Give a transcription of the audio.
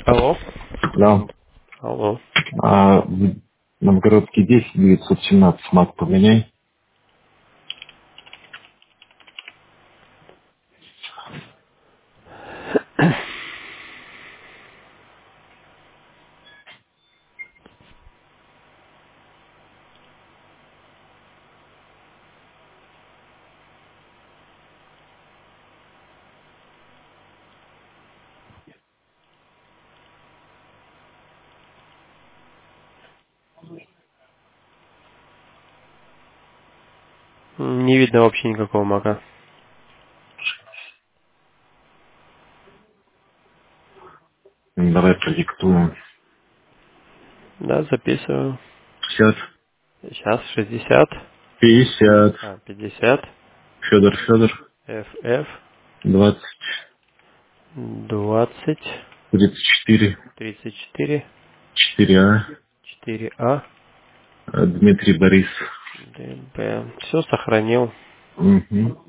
Алло. Да. Алло. Новгородский 10 917 мат поменяй. Не видно вообще никакого мака. Давай продиктуем. Да, записываю. 50. Сейчас 60. 50. 50. Федор. FF. 20. 20. 34. 34. 4А. 4А. Дмитрий Борис. ДБ. Все сохранил. Угу.